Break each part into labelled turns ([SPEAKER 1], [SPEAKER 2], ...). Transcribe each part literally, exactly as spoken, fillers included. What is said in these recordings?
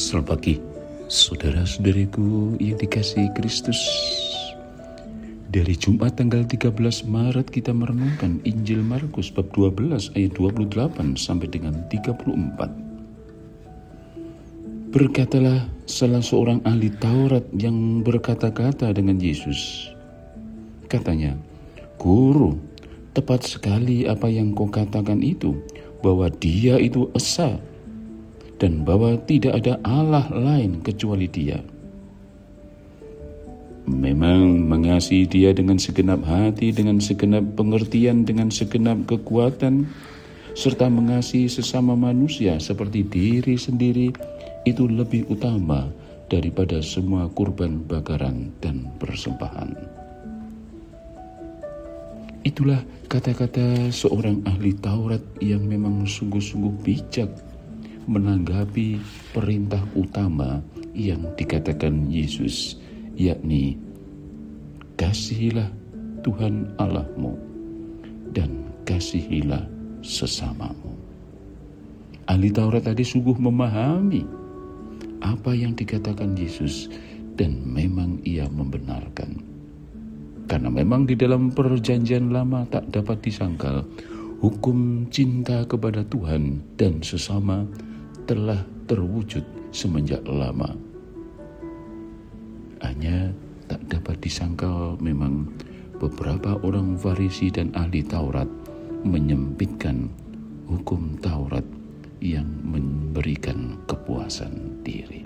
[SPEAKER 1] Selamat pagi, saudara-saudariku yang dikasihi Kristus. Dari Jumat tanggal tiga belas Maret kita merenungkan Injil Markus bab dua belas ayat dua puluh delapan sampai dengan tiga puluh empat. Berkatalah salah seorang ahli Taurat yang berkata-kata dengan Yesus. Katanya, "Guru, tepat sekali apa yang kau katakan itu, bahwa Dia itu esa dan bahwa tidak ada Allah lain kecuali Dia. Memang mengasihi Dia dengan segenap hati, dengan segenap pengertian, dengan segenap kekuatan, serta mengasihi sesama manusia seperti diri sendiri, itu lebih utama daripada semua kurban bakaran dan persembahan." Itulah kata-kata seorang ahli Taurat yang memang sungguh-sungguh bijak menanggapi perintah utama yang dikatakan Yesus, yakni kasihilah Tuhan Allahmu dan kasihilah sesamamu. Ahli Taurat tadi sungguh memahami apa yang dikatakan Yesus dan memang ia membenarkan. Karena memang di dalam perjanjian lama tak dapat disangkal, hukum cinta kepada Tuhan dan sesama telah terwujud semenjak lama. Hanya tak dapat disangkal memang beberapa orang Farisi dan ahli Taurat menyempitkan hukum Taurat yang memberikan kepuasan diri.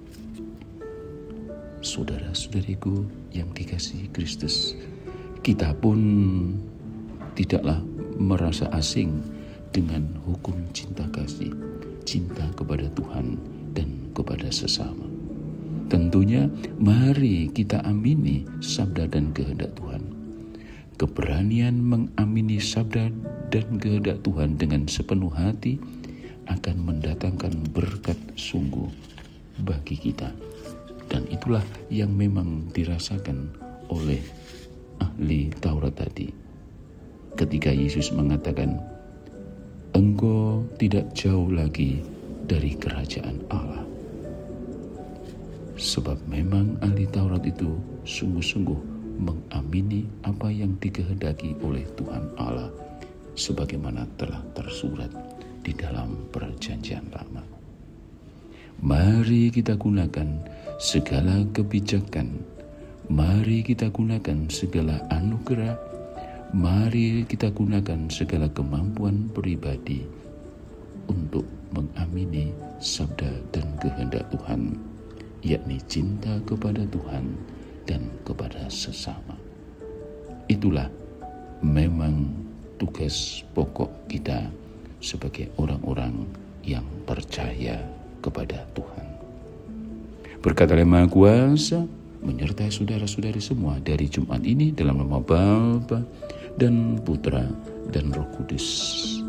[SPEAKER 1] Saudara-saudariku yang dikasihi Kristus, kita pun tidaklah merasa asing dengan hukum cinta kasih, cinta kepada Tuhan dan kepada sesama. Tentunya mari kita amini sabda dan kehendak Tuhan. Keberanian mengamini sabda dan kehendak Tuhan dengan sepenuh hati akan mendatangkan berkat sungguh bagi kita. Dan itulah yang memang dirasakan oleh ahli Taurat tadi. Ketika Yesus mengatakan, "Engkau tidak jauh lagi dari kerajaan Allah." Sebab memang ahli Taurat itu sungguh-sungguh mengamini apa yang dikehendaki oleh Tuhan Allah, sebagaimana telah tersurat di dalam perjanjian lama. Mari kita gunakan segala kebijakan, mari kita gunakan segala anugerah, mari kita gunakan segala kemampuan pribadi untuk mengamini sabda dan kehendak Tuhan, yakni cinta kepada Tuhan dan kepada sesama. Itulah memang tugas pokok kita sebagai orang-orang yang percaya kepada Tuhan. Berkat Allah Maha Kuasa menyertai saudara-saudari semua dari Jumat ini dalam nama Bapa dan Putra dan Roh Kudus.